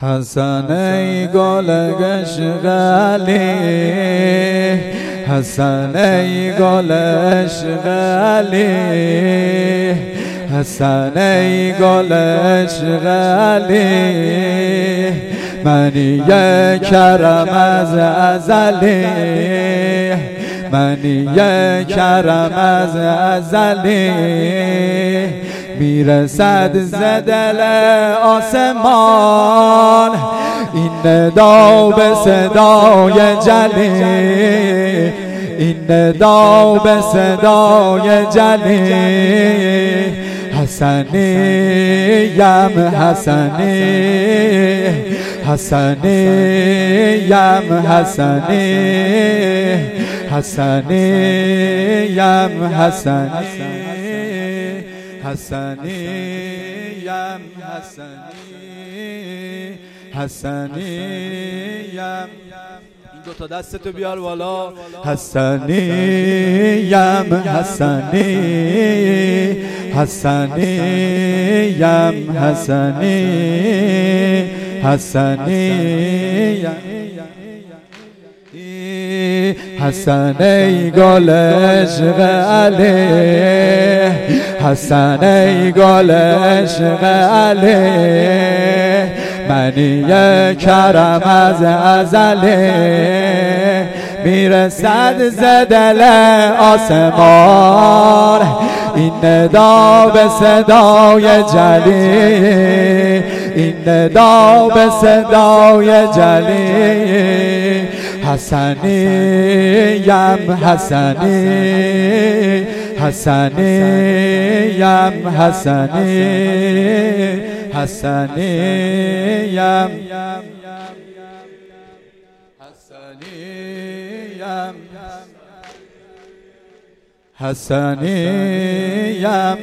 حسن ای گل عشق علی، حسن ای گل عشق علی، حسن ای گل عشق علی، منی کرم از ازلی، منی کرم از ازلی، میرسد ز دل آسمان این ندا به صدای جلی، این ندا به صدای جلی، حسنیم حسنی، حسنیم حسنی، حسنیم حسنی، حسنیم حسنی، حسنیم. این دو تا دستتو بیار بالا. حسنیم حسنی، حسنیم حسنی، حسنیم. حسن ای گل عشق علی، حسن ای گل عشق علی، منی کرم از ازلی، میرسد ز دل آسمان این ندا به صدای جلی، این ندا به صدای جلی، حسنیم حسنی، حسنیم حسنی، حسنیم حسنیم.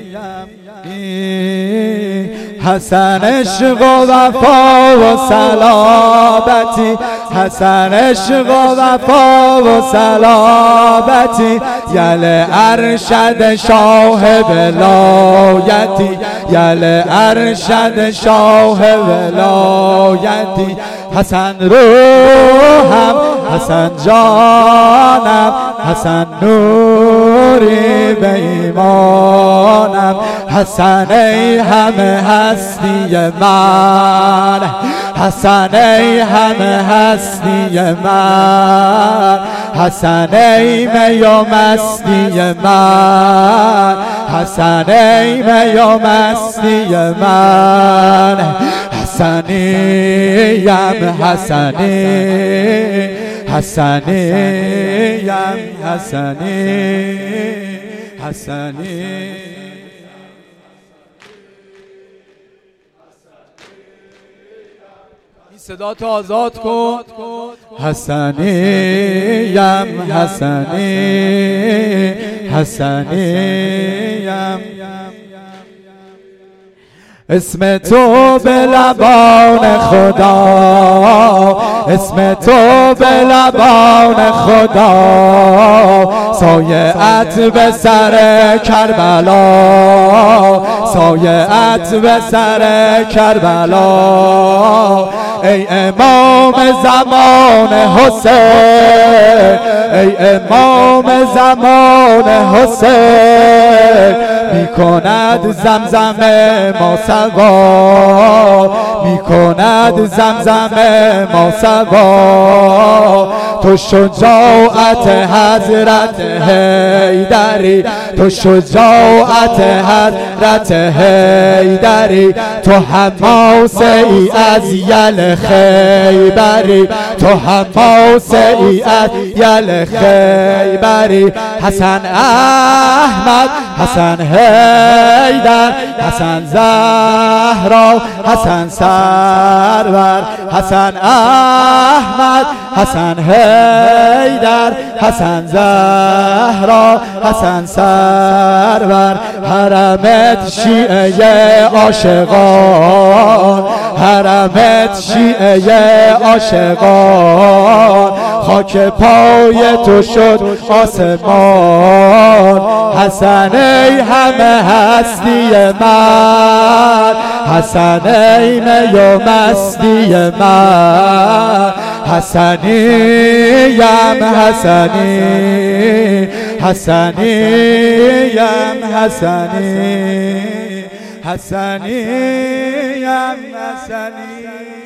حسن عشق و وفا و صلابتی، حسن عشق و وفا و صلابتی، یل ارشد شاه ولایتی، یل ارشد شاه ولایتی، حسن روحم، حسن جانم، حسن نوری به ایمانم، حسن ای همه هستی من، حسن ای همه هستی من، حسن ای می و مستی من، حسن ای می و مستی من، حسنیم حسنی، حسنیم حسنی، حسنی. این صدا تو آزاد کن. حسنیم حسنی، حسنیم. اسم تو به لبان خدا، اسم تو به لبان خدا، سایه‌ات به سر کربلا، سایه‌ات به سر کربلا، ای امام زمان حسین، ای امام زمان حسین، میکند زمزم ما سوا، میکند زمزم ما سوا، تو شجاعت حضرت حیدری، تو شجاعت حضرت حیدری، تو حماسه ای از یل خیبری، تو حماسه ای از یل خیبری، حسن احمد، حسن حیدر، حسن زهرا، حسن سرور، حسن احمد، حسن حیدر، حسن زهرا، حسن سرور، حرمت شیعه عاشقان، حرمت شیعه عاشقان، خاک پای تو شد آسمان. حسن ای همه هستی من، حسن ای می و مستی من، حسنیم حسنی، حسنیم حسنی، حسنیم حسنی.